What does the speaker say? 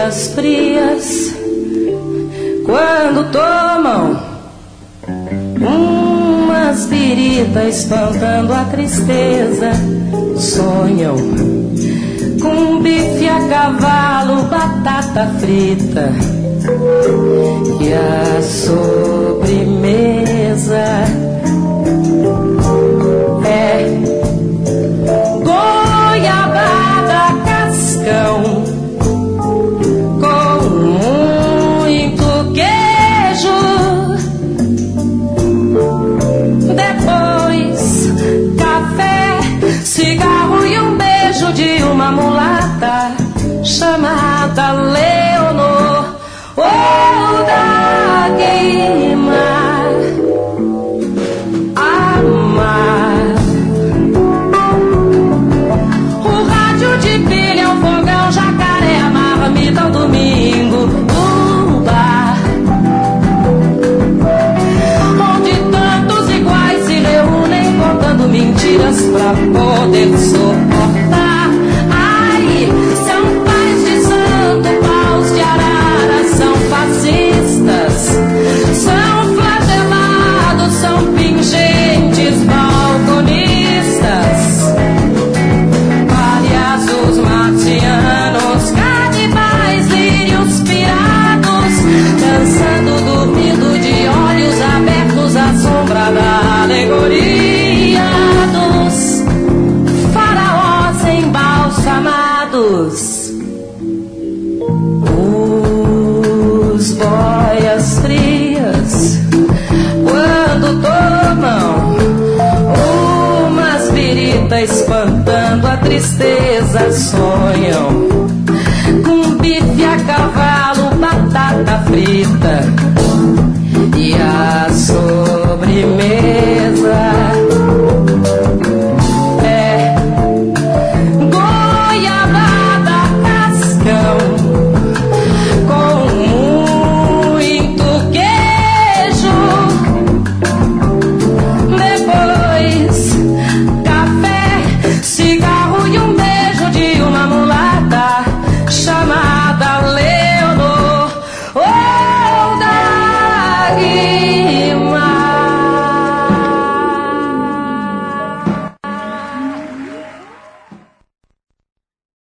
boias frias, quando tomam umas biritas espantando a tristeza, sonham com bife a cavalo, batata frita e a sobremesa é goiabada cascão com muito queijo, depois café, cigarro e um beijo de uma mulata chamada Leonor ou da Guimar. Amar. O rádio de pilha é um fogão, jacaré, a marmita, o domingo, o bar onde tantos iguais se reúnem contando mentiras pra poder suportar. Ai, são pais de santo, paus de arara, são fascistas, são flagelados, são pingentes balconistas, palhaços marcianos, canibais, lírios pirados, dançando, dormindo de olhos abertos à sombra da alegoria dos faraós embalsamados. Os boias frias, quando tomam umas biritas espantando a tristeza, sonham com bife a cavalo, batata frita e a sobremesa